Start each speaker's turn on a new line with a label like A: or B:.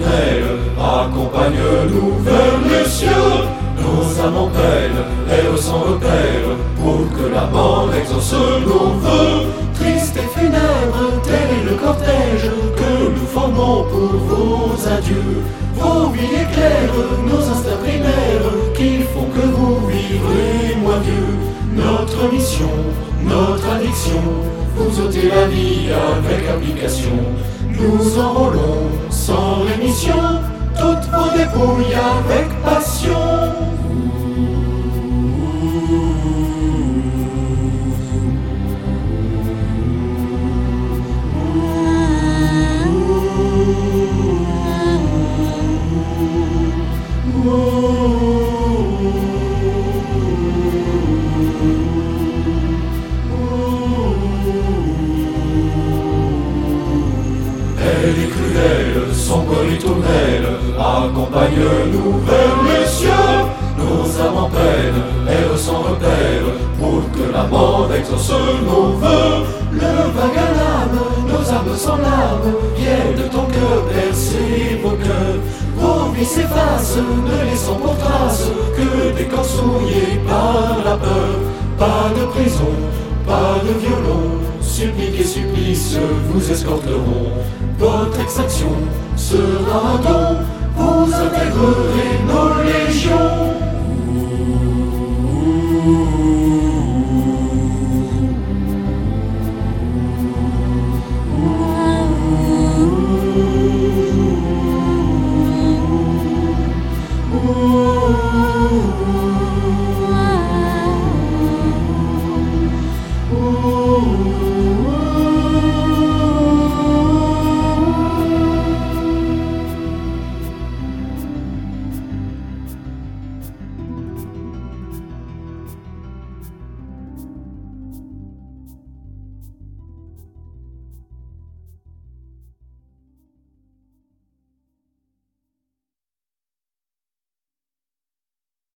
A: éternel, accompagne-nous vers les cieux. Nos âmes en peine, errent sans repère, pour que la mort exauce nos vœux. Triste et funèbre, tel est le cortège que nous formons pour vos adieux. Vos vies éclairent nos instincts primaires, qui font que vous vivrez moins vieux. Notre mission, notre addiction, vous ôtez la vie avec application. Nous enrôlons sans rémission toutes vos dépouilles avec passion. Elle est cruelle, sombre ritournelle, accompagne-nous vers les cieux. Nos âmes en peine, errent sans repère, pour que la mort exauce nos vœux. Le vague à l'âme, nos âmes sans larmes, viennent de ton cœur percer vos cœurs. Vos vies s'effacent, ne laissant pour trace que des corps souillés par la peur. Pas de prison, pas de violon, supplique et supplice vous escorteront. Votre extraction sera un don, vous intégrerez nos légions.